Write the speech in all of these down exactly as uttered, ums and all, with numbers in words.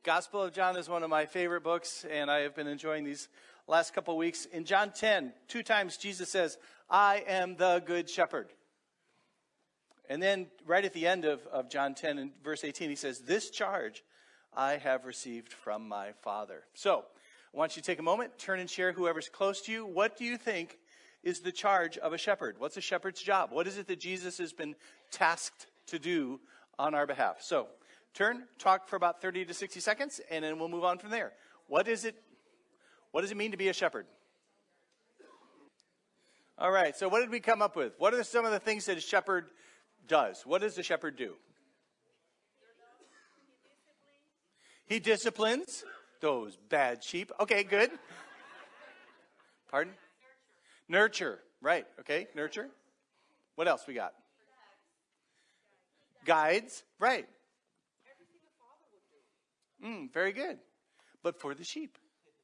Gospel of John is one of my favorite books, and I have been enjoying these last couple of weeks. In John ten, two times Jesus says, I am the good shepherd. And then right at the end of, of John ten, in verse eighteen, he says, this charge I have received from my Father. So I want you to take a moment, turn and share whoever's close to you. What do you think is the charge of a shepherd? What's a shepherd's job? What is it that Jesus has been tasked to do on our behalf? So turn, talk for about thirty to sixty seconds, and then we'll move on from there. What is it? What does it mean to be a shepherd? All right, so what did we come up with? What are some of the things that a shepherd does? What does a shepherd do? He disciplines those bad sheep. Okay, good. Pardon? Nurture. Right, okay, nurture. What else we got? Guides. Right. Mm, very good. But for the sheep.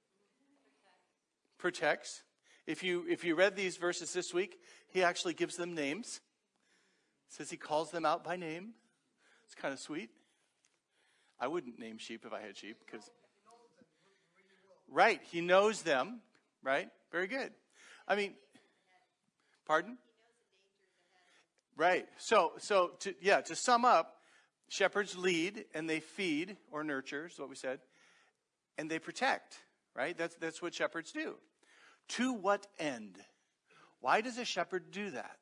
Protects. If you if you read these verses this week, he actually gives them names. Says he calls them out by name. It's kind of sweet. I wouldn't name sheep if I had sheep because right, he knows them, right? Very good. I mean, pardon? Right. So so to yeah, to sum up, shepherds lead and they feed or nurture, is what we said, and they protect, right? That's that's what shepherds do. To what end? Why does a shepherd do that?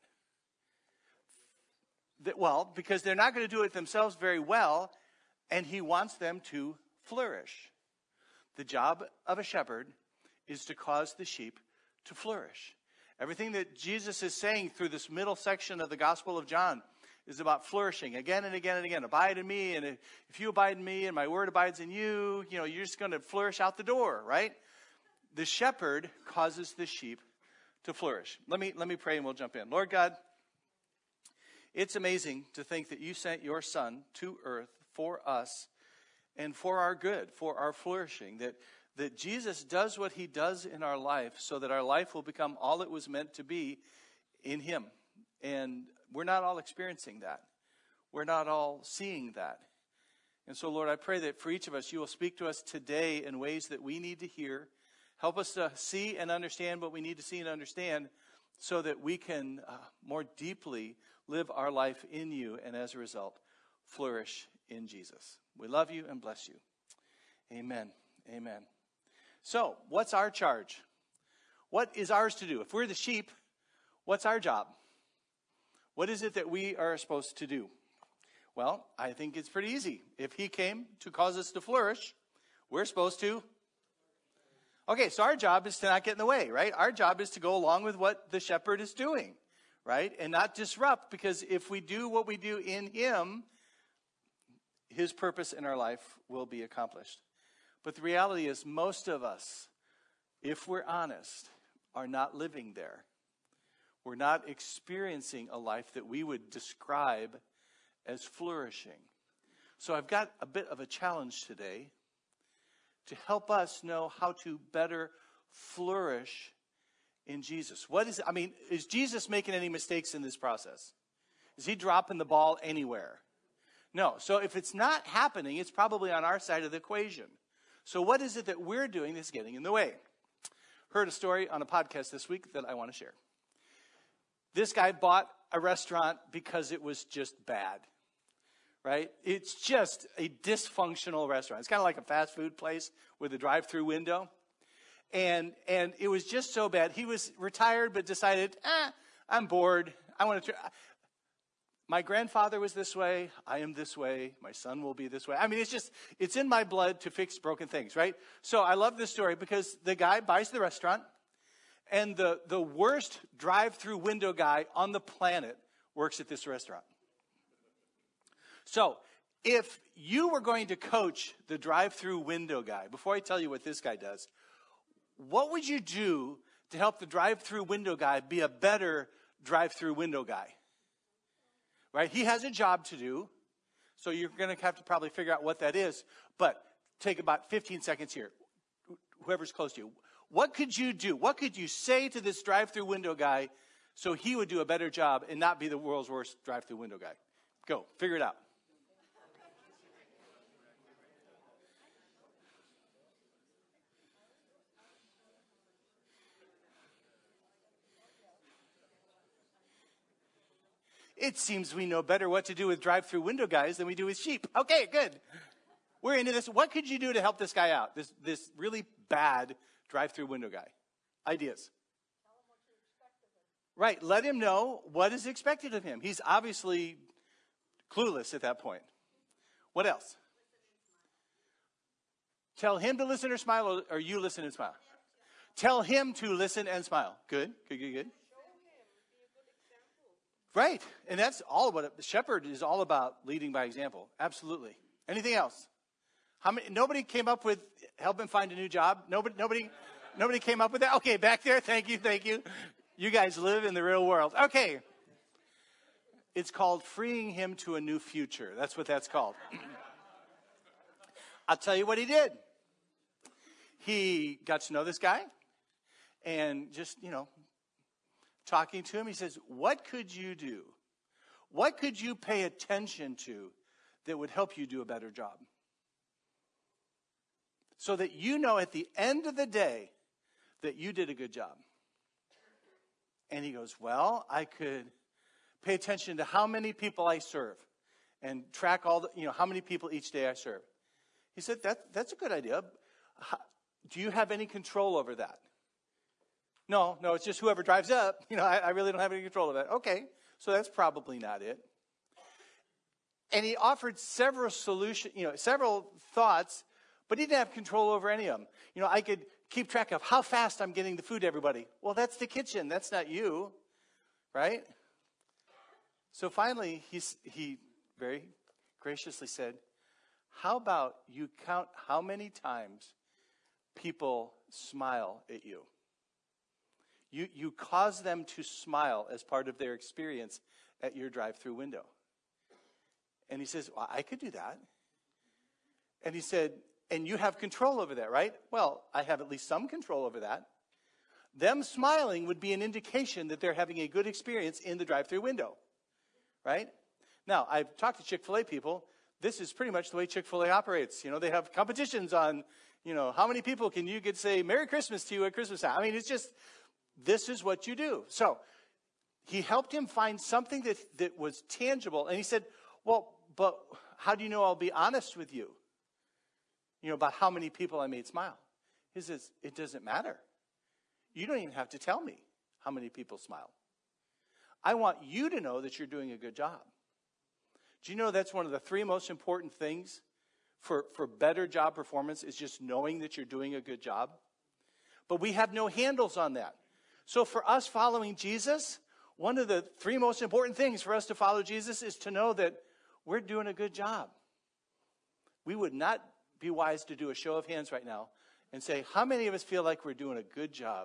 that well, because they're not going to do it themselves very well, and he wants them to flourish. The job of a shepherd is to cause the sheep to flourish. Everything that Jesus is saying through this middle section of the Gospel of John is about flourishing again and again and again. Abide in me, and if you abide in me and my word abides in you, you know, you're just going to flourish out the door, right? The shepherd causes the sheep to flourish. Let me let me pray and we'll jump in. Lord God, it's amazing to think that you sent your son to earth for us and for our good, for our flourishing, that that Jesus does what he does in our life so that our life will become all it was meant to be in him. And we're not all experiencing that. We're not all seeing that. And so, Lord, I pray that for each of us, you will speak to us today in ways that we need to hear. Help us to see and understand what we need to see and understand so that we can uh, more deeply live our life in you and, as a result, flourish in Jesus. We love you and bless you. Amen. Amen. So, what's our charge? What is ours to do? If we're the sheep, what's our job? What is it that we are supposed to do? Well, I think it's pretty easy. If he came to cause us to flourish, we're supposed to. Okay, so our job is to not get in the way, right? Our job is to go along with what the shepherd is doing, right? And not disrupt, because if we do what we do in him, his purpose in our life will be accomplished. But the reality is most of us, if we're honest, are not living there. We're not experiencing a life that we would describe as flourishing. So I've got a bit of a challenge today to help us know how to better flourish in Jesus. What is, I mean, is Jesus making any mistakes in this process? Is he dropping the ball anywhere? No. So if it's not happening, it's probably on our side of the equation. So what is it that we're doing that's getting in the way? Heard a story on a podcast this week that I want to share. This guy bought a restaurant because it was just bad, right? It's just a dysfunctional restaurant. It's kind of like a fast food place with a drive-through window. And and it was just so bad. He was retired but decided, ah, I'm bored. I want to try. My grandfather was this way. I am this way. My son will be this way. I mean, it's just, it's in my blood to fix broken things, right? So I love this story because the guy buys the restaurant, and the, the worst drive-through window guy on the planet works at this restaurant. So if you were going to coach the drive-through window guy, before I tell you what this guy does, what would you do to help the drive-through window guy be a better drive-through window guy? Right? He has a job to do, so you're going to have to probably figure out what that is. But take about fifteen seconds here. Whoever's close to you. What could you do? What could you say to this drive-through window guy so he would do a better job and not be the world's worst drive-through window guy? Go. Figure it out. It seems we know better what to do with drive-through window guys than we do with sheep. Okay, good. We're into this. What could you do to help this guy out? This this really bad drive-through window guy. Ideas. Tell him what you expect of him. Right. Let him know what is expected of him. He's obviously clueless at that point. What else? Tell him to listen or smile, or, or you listen and smile. Tell him to listen and smile. Good, good, good, good. Show him. Be a good example. Right. And that's all what a shepherd is all about, leading by example. Absolutely. Anything else? How many? Nobody came up with help him find a new job? Nobody, nobody, nobody came up with that? Okay, back there. Thank you, thank you. You guys live in the real world. Okay. It's called freeing him to a new future. That's what that's called. I'll tell you what he did. He got to know this guy and just, you know, talking to him, he says, what could you do? What could you pay attention to that would help you do a better job? So that you know at the end of the day that you did a good job. And he goes, well, I could pay attention to how many people I serve and track all the, you know, how many people each day I serve. He said, that, that's a good idea. How, do you have any control over that? No, no, it's just whoever drives up. You know, I, I really don't have any control of that. Okay, so that's probably not it. And he offered several solutions, you know, several thoughts, but he didn't have control over any of them. You know, I could keep track of how fast I'm getting the food to everybody. Well, that's the kitchen. That's not you, right? So finally, he's, he very graciously said, how about you count how many times people smile at you? You, you cause them to smile as part of their experience at your drive-through window. And he says, well, I could do that. And he said, and you have control over that, right? Well, I have at least some control over that. Them smiling would be an indication that they're having a good experience in the drive-through window, right? Now, I've talked to Chick-fil-A people. This is pretty much the way Chick-fil-A operates. You know, they have competitions on, you know, how many people can you get say Merry Christmas to you at Christmas time? I mean, it's just, this is what you do. So he helped him find something that, that was tangible. And he said, well, but how do you know I'll be honest with you? You know, about how many people I made smile. He says, it doesn't matter. You don't even have to tell me how many people smile. I want you to know that you're doing a good job. Do you know that's one of the three most important things for, for better job performance is just knowing that you're doing a good job? But we have no handles on that. So for us following Jesus, one of the three most important things for us to follow Jesus is to know that we're doing a good job. We would not be wise to do a show of hands right now and say, how many of us feel like we're doing a good job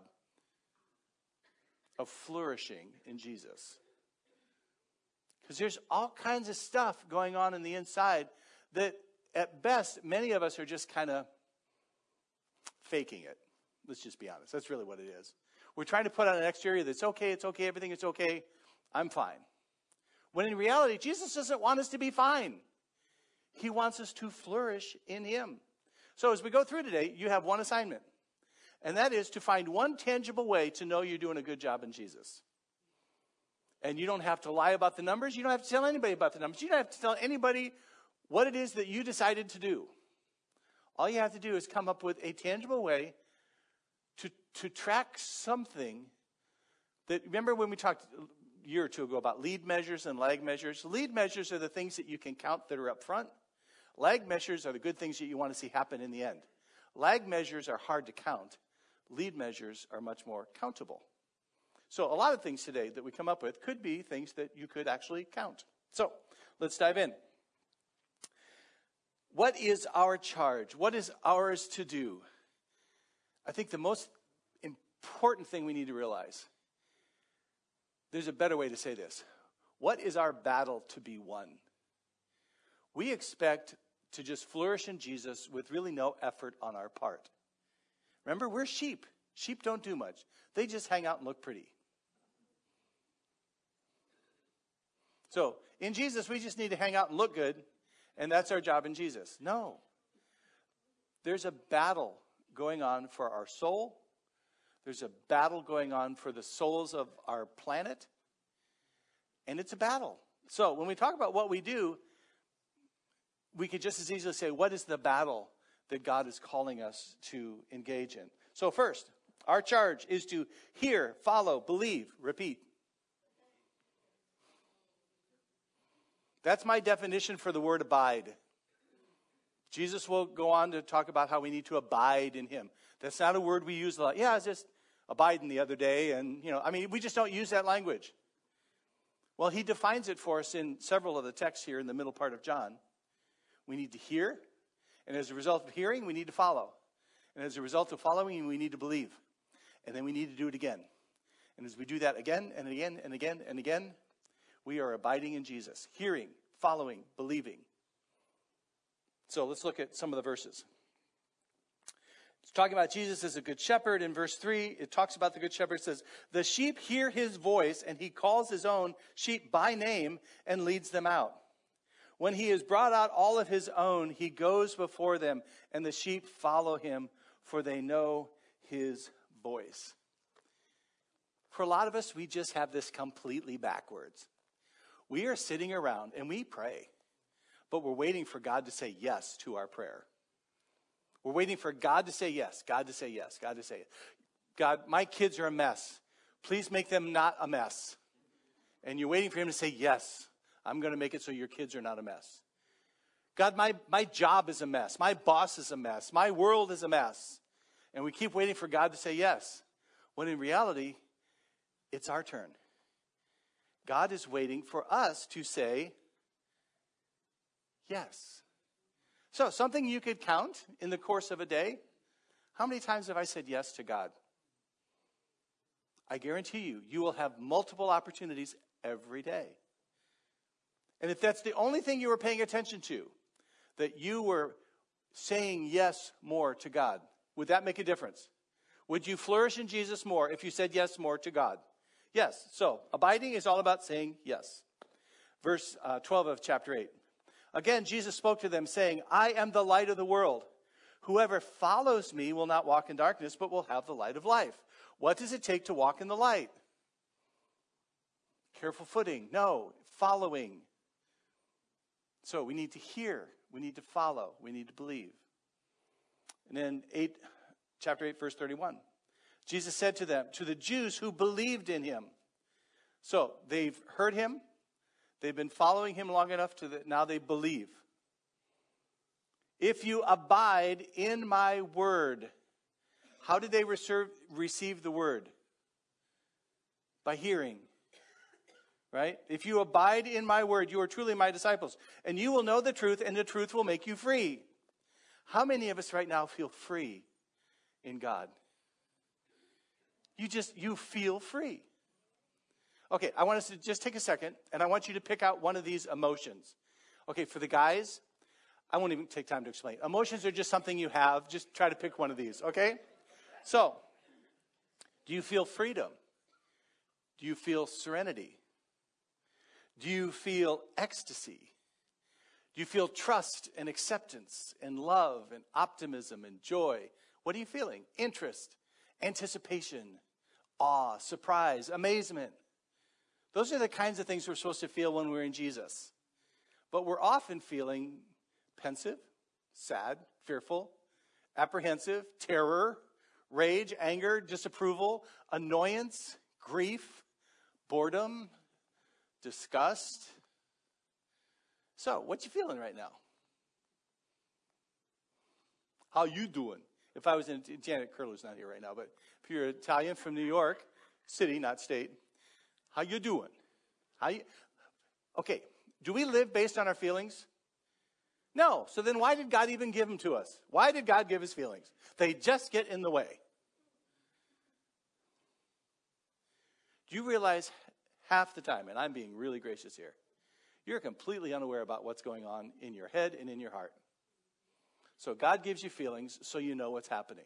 of flourishing in Jesus? Because there's all kinds of stuff going on in the inside that at best, many of us are just kind of faking it. Let's just be honest. That's really what it is. We're trying to put on an exterior that's okay, it's okay, everything is okay, I'm fine. When in reality, Jesus doesn't want us to be fine. He wants us to flourish in him. So as we go through today, you have one assignment. And that is to find one tangible way to know you're doing a good job in Jesus. And you don't have to lie about the numbers. You don't have to tell anybody about the numbers. You don't have to tell anybody what it is that you decided to do. All you have to do is come up with a tangible way to, to track something that, remember when we talked a year or two ago about lead measures and lag measures? Lead measures are the things that you can count that are up front. Lag measures are the good things that you want to see happen in the end. Lag measures are hard to count. Lead measures are much more countable. So a lot of things today that we come up with could be things that you could actually count. So let's dive in. What is our charge? What is ours to do? I think the most important thing we need to realize, there's a better way to say this. What is our battle to be won? We expect to just flourish in Jesus with really no effort on our part. Remember, we're sheep. Sheep don't do much. They just hang out and look pretty. So, in Jesus, we just need to hang out and look good, and that's our job in Jesus. No. There's a battle going on for our soul. There's a battle going on for the souls of our planet. And it's a battle. So when we talk about what we do, we could just as easily say, what is the battle that God is calling us to engage in? So first, our charge is to hear, follow, believe, repeat. That's my definition for the word abide. Jesus will go on to talk about how we need to abide in him. That's not a word we use a lot. Yeah, I was just abiding the other day, and, you know, I mean, we just don't use that language. Well, he defines it for us in several of the texts here in the middle part of John. We need to hear, and as a result of hearing, we need to follow. And as a result of following, we need to believe. And then we need to do it again. And as we do that again and again and again and again, we are abiding in Jesus. Hearing, following, believing. So let's look at some of the verses. It's talking about Jesus as a good shepherd. In verse three, it talks about the good shepherd. It says, the sheep hear his voice, and he calls his own sheep by name and leads them out. When he has brought out all of his own, he goes before them, and the sheep follow him, for they know his voice. For a lot of us, we just have this completely backwards. We are sitting around, and we pray, but we're waiting for God to say yes to our prayer. We're waiting for God to say yes, God to say yes, God to say it. God, my kids are a mess. Please make them not a mess. And you're waiting for him to say, yes, I'm going to make it so your kids are not a mess. God, my, my job is a mess. My boss is a mess. My world is a mess. And we keep waiting for God to say yes, when in reality, it's our turn. God is waiting for us to say yes. So, something you could count in the course of a day. How many times have I said yes to God? I guarantee you, you will have multiple opportunities every day. And if that's the only thing you were paying attention to, that you were saying yes more to God, would that make a difference? Would you flourish in Jesus more if you said yes more to God? Yes. So, abiding is all about saying yes. Verse uh, twelve of chapter eight. Again, Jesus spoke to them, saying, I am the light of the world. Whoever follows me will not walk in darkness, but will have the light of life. What does it take to walk in the light? Careful footing. No, following. So we need to hear. We need to follow. We need to believe. And then eight, chapter eight, verse thirty-one. Jesus said to them, to the Jews who believed in him. So they've heard him. They've been following him long enough to that now they believe. If you abide in my word. How did they reserve, receive the word? By hearing. Right? If you abide in my word, you are truly my disciples. And you will know the truth, and the truth will make you free. How many of us right now feel free in God? You just, you feel free. Okay, I want us to just take a second, and I want you to pick out one of these emotions. Okay, for the guys, I won't even take time to explain. Emotions are just something you have. Just try to pick one of these, okay? So, do you feel freedom? Do you feel serenity? Do you feel ecstasy? Do you feel trust and acceptance and love and optimism and joy? What are you feeling? Interest, anticipation, awe, surprise, amazement. Those are the kinds of things we're supposed to feel when we're in Jesus. But we're often feeling pensive, sad, fearful, apprehensive, terror, rage, anger, disapproval, annoyance, grief, boredom, disgust. So, what you feeling right now? How you doing? If I was in, Janet Curler's not here right now, but if you're Italian from New York City, not state, how you doing? How you? Okay, do we live based on our feelings? No. So then why did God even give them to us? Why did God give his feelings? They just get in the way. Do you realize half the time, and I'm being really gracious here, you're completely unaware about what's going on in your head and in your heart. So God gives you feelings so you know what's happening.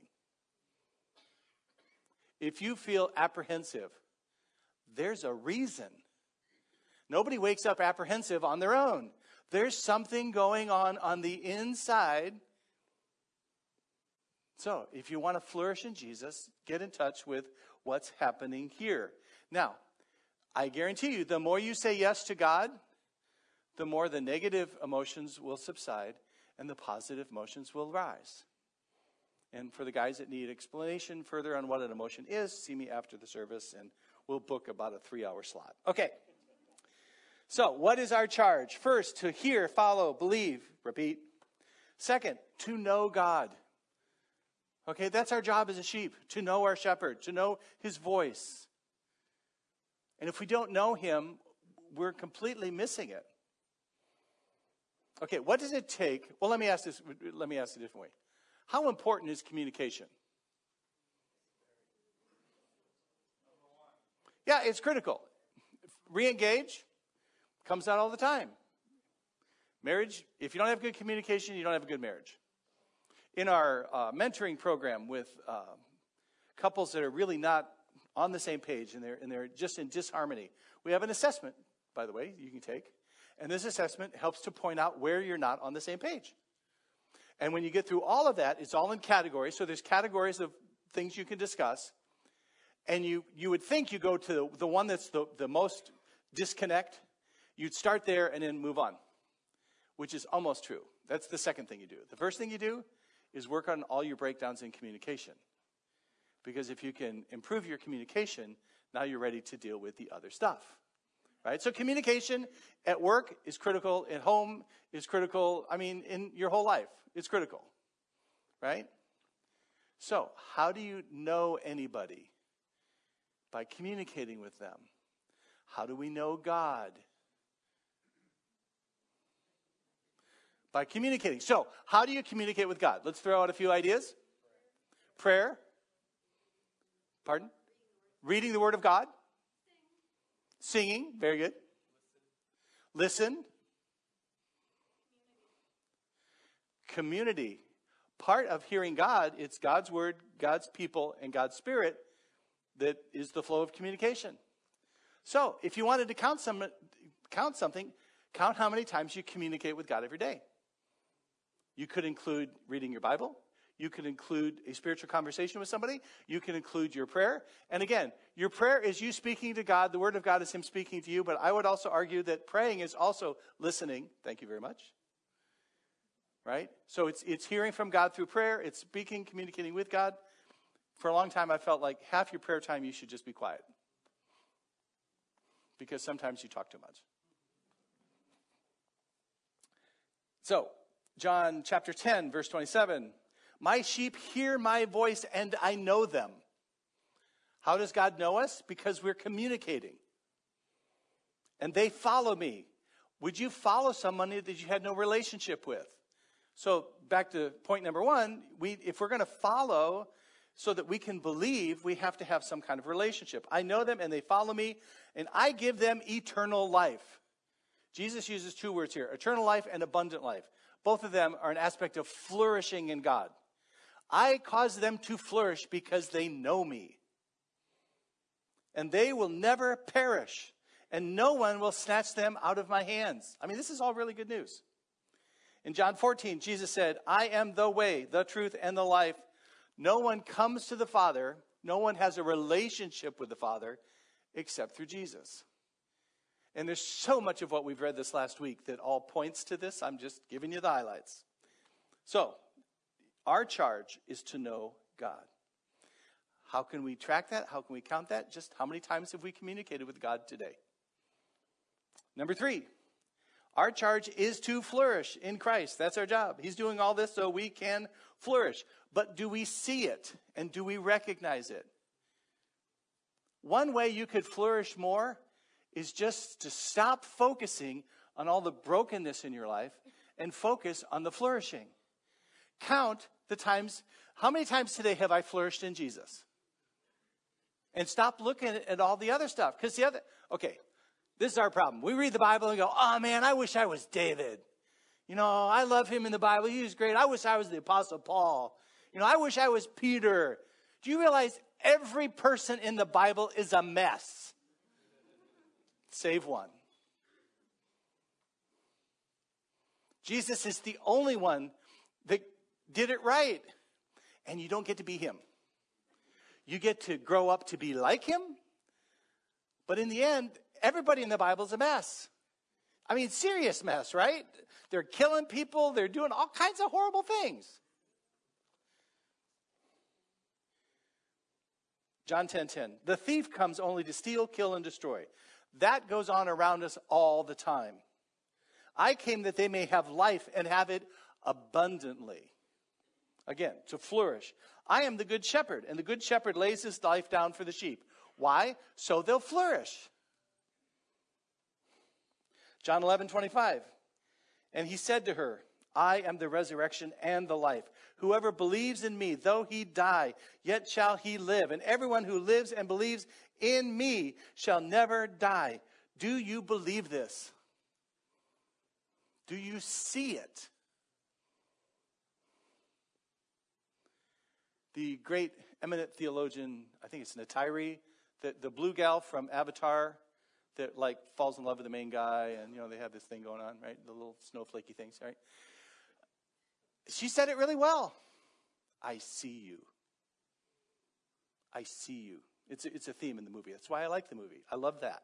If you feel apprehensive, there's a reason. Nobody wakes up apprehensive on their own. There's something going on on the inside. So, if you want to flourish in Jesus, get in touch with what's happening here. Now, I guarantee you, the more you say yes to God, the more the negative emotions will subside and the positive emotions will rise. And for the guys that need explanation further on what an emotion is, see me after the service and we'll book about a three-hour slot. Okay. So what is our charge? First, to hear, follow, believe, repeat. Second, to know God. Okay, that's our job as a sheep, to know our shepherd, to know his voice. And if we don't know him, we're completely missing it. Okay, what does it take? Well, let me ask this, let me ask it a different way. How important is communication? Yeah, it's critical. Re-engage comes out all the time. Marriage, if you don't have good communication, you don't have a good marriage. In our uh, mentoring program with uh, couples that are really not on the same page and they're, and they're just in disharmony, we have an assessment, by the way, you can take. And this assessment helps to point out where you're not on the same page. And when you get through all of that, it's all in categories. So there's categories of things you can discuss. And you, you would think you go to the one that's the, the most disconnect. You'd start there and then move on, which is almost true. That's the second thing you do. The first thing you do is work on all your breakdowns in communication. Because if you can improve your communication, now you're ready to deal with the other stuff. Right? So communication at work is critical, at home is critical, I mean, in your whole life, it's critical. Right? So, how do you know anybody? By communicating with them. How do we know God? By communicating. So, how do you communicate with God? Let's throw out a few ideas. Prayer. Pardon? Reading the Word of God. Singing. Very good. Listen. Community. Part of hearing God, it's God's Word, God's people, and God's Spirit that is the flow of communication. So, if you wanted to count some, count something, count how many times you communicate with God every day. You could include reading your Bible. You could include a spiritual conversation with somebody. You can include your prayer. And again, your prayer is you speaking to God. The Word of God is Him speaking to you. But I would also argue that praying is also listening. Thank you very much. Right? So it's it's hearing from God through prayer. It's speaking, communicating with God. For a long time, I felt like half your prayer time, you should just be quiet. Because sometimes you talk too much. So, John chapter ten, verse twenty-seven. My sheep hear my voice and I know them. How does God know us? Because we're communicating. And they follow me. Would you follow someone that you had no relationship with? So back to point number one, we, if we're going to follow so that we can believe, we have to have some kind of relationship. I know them and they follow me and I give them eternal life. Jesus uses two words here, eternal life and abundant life. Both of them are an aspect of flourishing in God. I cause them to flourish because they know me. And they will never perish. And no one will snatch them out of my hands. I mean, this is all really good news. In John fourteen, Jesus said, I am the way, the truth, and the life. No one comes to the Father, no one has a relationship with the Father except through Jesus. And there's so much of what we've read this last week that all points to this. I'm just giving you the highlights. So, our charge is to know God. How can we track that? How can we count that? Just how many times have we communicated with God today? Number three, our charge is to flourish in Christ. That's our job. He's doing all this so we can flourish. But do we see it? And do we recognize it? One way you could flourish more is just to stop focusing on all the brokenness in your life and focus on the flourishing. Count the times. How many times today have I flourished in Jesus? And stop looking at all the other stuff. Because the other, okay, this is our problem. We read the Bible and go, oh man, I wish I was David. You know, I love him in the Bible. He was great. I wish I was the Apostle Paul. You know, I wish I was Peter. Do you realize every person in the Bible is a mess? Save one. Jesus is the only one that did it right. And you don't get to be him. You get to grow up to be like him. But in the end, everybody in the Bible is a mess. I mean, serious mess, right? They're killing people. They're doing all kinds of horrible things. John ten ten. The thief comes only to steal, kill, and destroy. That goes on around us all the time. I came that they may have life and have it abundantly. Again, to flourish. I am the good shepherd, and the good shepherd lays his life down for the sheep. Why? So they'll flourish. John eleven twenty-five. And he said to her, I am the resurrection and the life. Whoever believes in me, though he die, yet shall he live. And everyone who lives and believes in me shall never die. Do you believe this? Do you see it? The great eminent theologian, I think it's Neytiri, the, the blue gal from Avatar that like falls in love with the main guy, and you know they have this thing going on, right? The little snowflakey things, right? She said it really well. I see you. I see you. It's a, it's a theme in the movie. That's why I like the movie. I love that.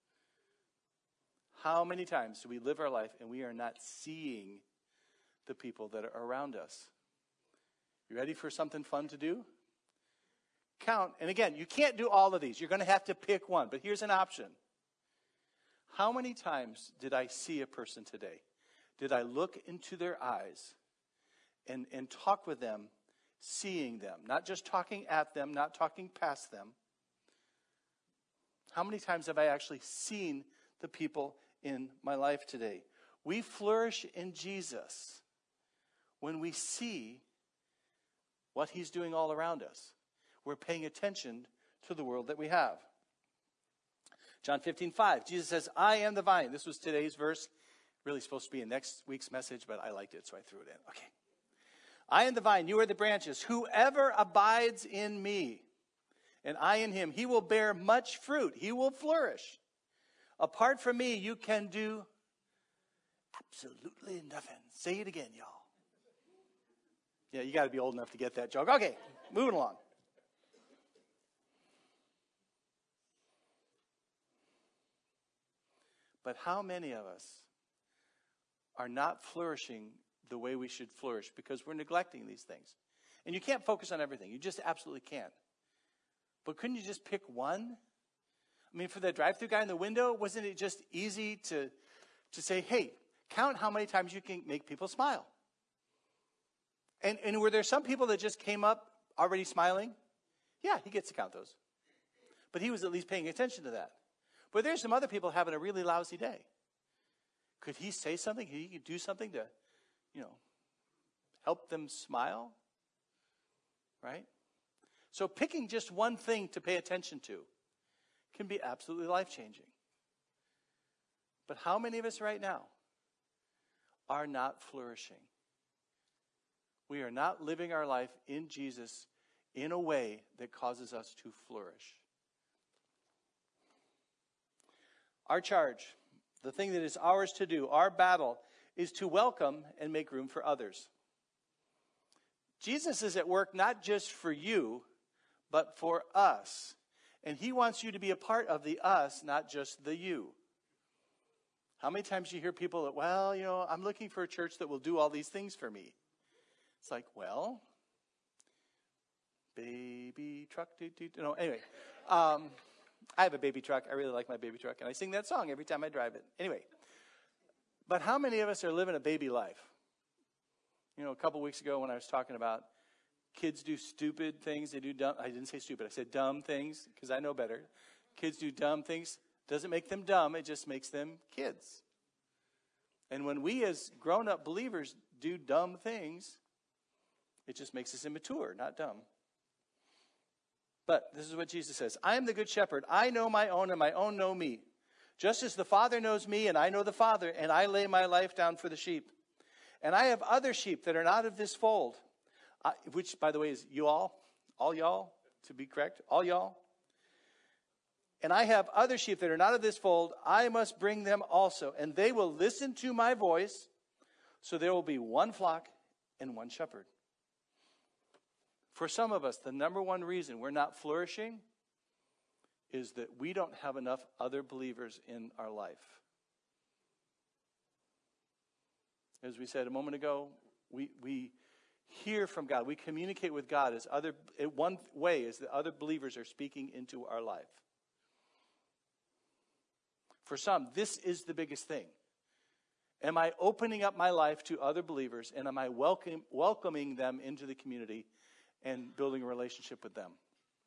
How many times do we live our life and we are not seeing the people that are around us? You ready for something fun to do? Count. And again, you can't do all of these. You're going to have to pick one. But here's an option. How many times did I see a person today? Did I look into their eyes and, and talk with them, seeing them? Not just talking at them, not talking past them. How many times have I actually seen the people in my life today? We flourish in Jesus when we see what he's doing all around us. We're paying attention to the world that we have. John fifteen five, Jesus says, I am the vine. This was today's verse. Really supposed to be in next week's message, but I liked it, so I threw it in. Okay. I am the vine, you are the branches. Whoever abides in me, and I in him, he will bear much fruit. He will flourish. Apart from me, you can do absolutely nothing. Say it again, y'all. Yeah, you got to be old enough to get that joke. Okay, moving along. But how many of us are not flourishing the way we should flourish because we're neglecting these things? And you can't focus on everything. You just absolutely can't. But couldn't you just pick one? I mean, for that drive-thru guy in the window, wasn't it just easy to, to say, hey, count how many times you can make people smile? And, and were there some people that just came up already smiling? Yeah, he gets to count those. But he was at least paying attention to that. But there's some other people having a really lousy day. Could he say something? Could he do something to, you know, help them smile? Right? So picking just one thing to pay attention to can be absolutely life-changing. But how many of us right now are not flourishing? We are not living our life in Jesus in a way that causes us to flourish. Our charge, the thing that is ours to do, our battle, is to welcome and make room for others. Jesus is at work not just for you, but for us. And he wants you to be a part of the us, not just the you. How many times do you hear people that, well, you know, I'm looking for a church that will do all these things for me. It's like, well, baby truck, doo, doo, doo. No, anyway. Um, I have a baby truck. I really like my baby truck. And I sing that song every time I drive it. Anyway. But how many of us are living a baby life? You know, a couple weeks ago when I was talking about kids do stupid things. They do dumb. I didn't say stupid. I said dumb things because I know better. Kids do dumb things. Doesn't make them dumb. It just makes them kids. And when we as grown-up believers do dumb things, it just makes us immature, not dumb. But this is what Jesus says. I am the good shepherd. I know my own, and my own know me. Just as the Father knows me, and I know the Father, and I lay my life down for the sheep. And I have other sheep that are not of this fold, uh, which, by the way, is you all, all y'all, to be correct, all y'all. And I have other sheep that are not of this fold. I must bring them also, and they will listen to my voice, so there will be one flock and one shepherd. For some of us, the number one reason we're not flourishing is that we don't have enough other believers in our life. As we said a moment ago, we we hear from God. We communicate with God as other one way is that other believers are speaking into our life. For some, this is the biggest thing. Am I opening up my life to other believers, and am I welcome, welcoming them into the community and building a relationship with them?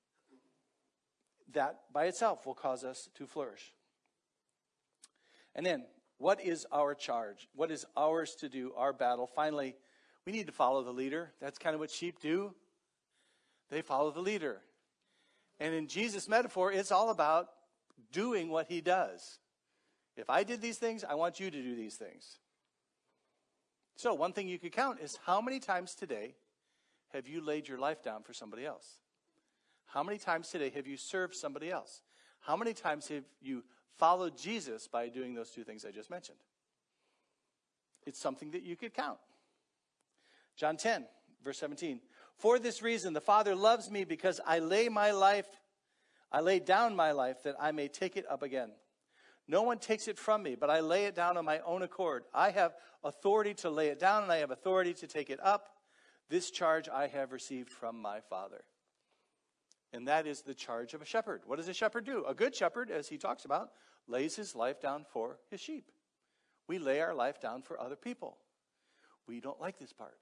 That by itself will cause us to flourish. And then, what is our charge? What is ours to do, our battle? Finally, we need to follow the leader. That's kind of what sheep do. They follow the leader. And in Jesus' metaphor, it's all about doing what he does. If I did these things, I want you to do these things. So one thing you could count is how many times today have you laid your life down for somebody else? How many times today have you served somebody else? How many times have you followed Jesus by doing those two things I just mentioned? It's something that you could count. John ten, verse seventeen. For this reason, the Father loves me, because I lay my life, I lay down my life that I may take it up again. No one takes it from me, but I lay it down on my own accord. I have authority to lay it down, and I have authority to take it up. This charge I have received from my Father. And that is the charge of a shepherd. What does a shepherd do? A good shepherd, as he talks about, lays his life down for his sheep. We lay our life down for other people. We don't like this part.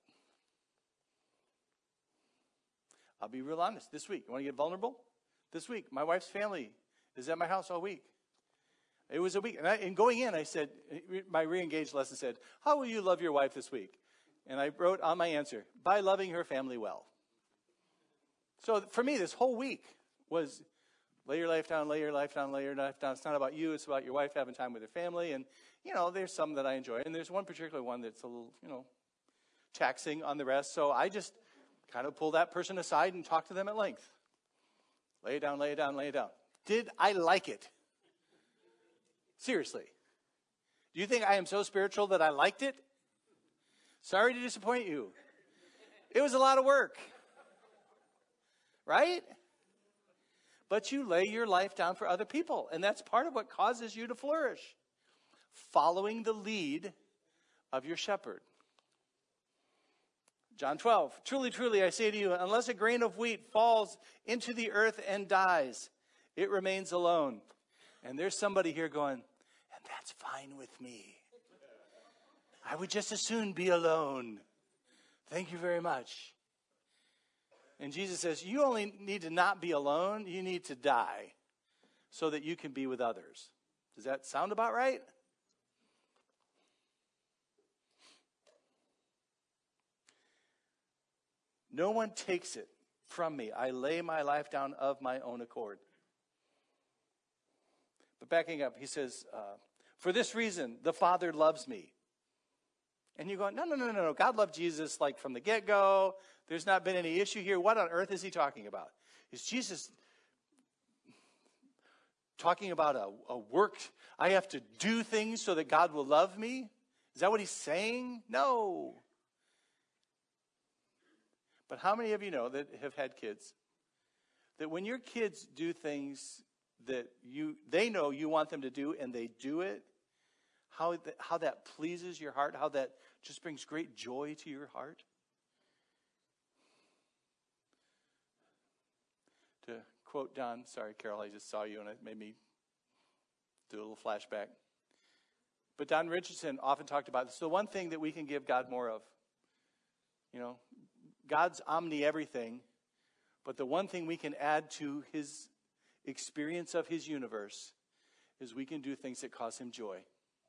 I'll be real honest. This week, you want to get vulnerable? This week, my wife's family is at my house all week. It was a week. And, I, and going in, I said, my re-engaged lesson said, how will you love your wife this week? And I wrote on my answer, by loving her family well. So for me, this whole week was lay your life down, lay your life down, lay your life down. It's not about you. It's about your wife having time with her family. And, you know, there's some that I enjoy. And there's one particular one that's a little, you know, taxing on the rest. So I just kind of pull that person aside and talk to them at length. Lay it down, lay it down, lay it down. Did I like it? Seriously. Do you think I am so spiritual that I liked it? Sorry to disappoint you. It was a lot of work. Right? But you lay your life down for other people. And that's part of what causes you to flourish. Following the lead of your shepherd. John twelve, truly, truly, I say to you, unless a grain of wheat falls into the earth and dies, it remains alone. And there's somebody here going, and that's fine with me. I would just as soon be alone. Thank you very much. And Jesus says, you only need to not be alone. You need to die so that you can be with others. Does that sound about right? No one takes it from me. I lay my life down of my own accord. But backing up, he says, uh, for this reason, the Father loves me. And you go, no, no, no, no, no. God loved Jesus like from the get-go. There's not been any issue here. What on earth is he talking about? Is Jesus talking about a, a work? I have to do things so that God will love me? Is that what he's saying? No. But how many of you know that have had kids, that when your kids do things that you they know you want them to do and they do it, how, th- how that pleases your heart, how that just brings great joy to your heart? To quote Don, sorry, Carol, I just saw you and it made me do a little flashback. But Don Richardson often talked about this. The one thing that we can give God more of, you know, God's omni-everything, but the one thing we can add to his experience of his universe is we can do things that cause him joy.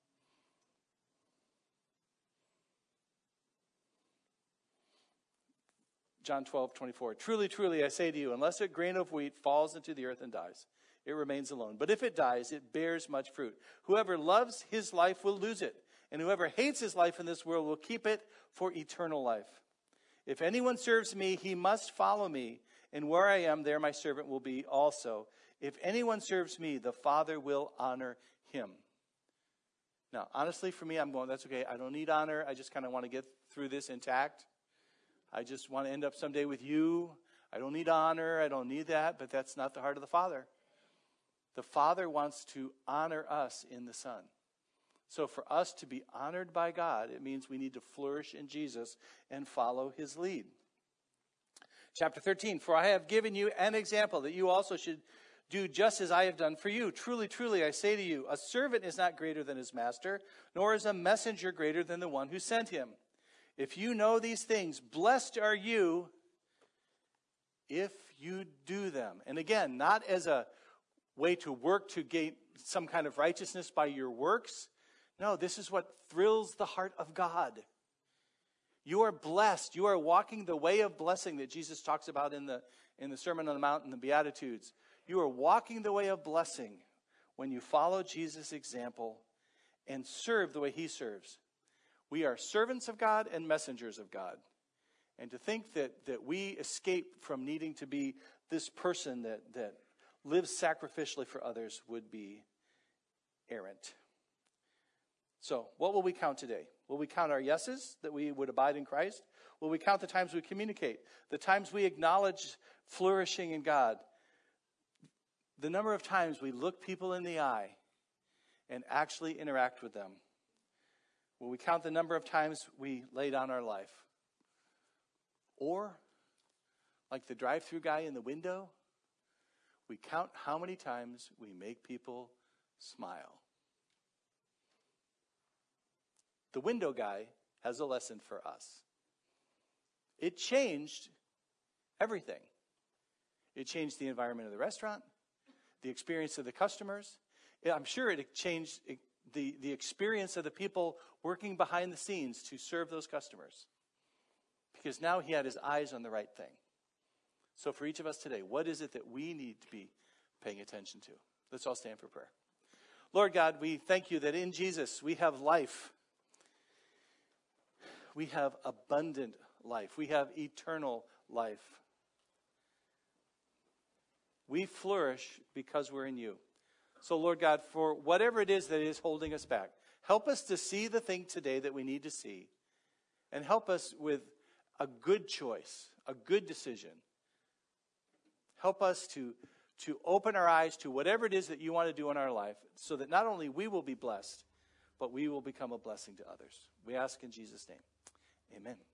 John twelve, twenty-four. Truly, truly, I say to you, unless a grain of wheat falls into the earth and dies, it remains alone. But if it dies, it bears much fruit. Whoever loves his life will lose it, and whoever hates his life in this world will keep it for eternal life. If anyone serves me, he must follow me, and where I am, there my servant will be also. If anyone serves me, the Father will honor him. Now, honestly, for me, I'm going, that's okay. I don't need honor. I just kind of want to get through this intact. I just want to end up someday with you. I don't need honor. I don't need that, but that's not the heart of the Father. The Father wants to honor us in the Son. So for us to be honored by God, it means we need to flourish in Jesus and follow his lead. Chapter thirteen, for I have given you an example that you also should do just as I have done for you. Truly, truly, I say to you, a servant is not greater than his master, nor is a messenger greater than the one who sent him. If you know these things, blessed are you if you do them. And again, not as a way to work to gain some kind of righteousness by your works. No, this is what thrills the heart of God. You are blessed. You are walking the way of blessing that Jesus talks about in the, in the Sermon on the Mount and the Beatitudes. You are walking the way of blessing when you follow Jesus' example and serve the way he serves. We are servants of God and messengers of God. And to think that, that we escape from needing to be this person that, that lives sacrificially for others would be errant. So, what will we count today? Will we count our yeses, that we would abide in Christ? Will we count the times we communicate? The times we acknowledge flourishing in God? The number of times we look people in the eye and actually interact with them? Will we count the number of times we lay down our life? Or, like the drive-through guy in the window, we count how many times we make people smile. The window guy has a lesson for us. It changed everything. It changed the environment of the restaurant, the experience of the customers. I'm sure it changed the, the experience of the people working behind the scenes to serve those customers. Because now he had his eyes on the right thing. So for each of us today, what is it that we need to be paying attention to? Let's all stand for prayer. Lord God, we thank you that in Jesus we have life. We have abundant life. We have eternal life. We flourish because we're in you. So Lord God, for whatever it is that is holding us back, help us to see the thing today that we need to see. And help us with a good choice, a good decision. Help us to, to open our eyes to whatever it is that you want to do in our life so that not only we will be blessed, but we will become a blessing to others. We ask in Jesus' name. Amen.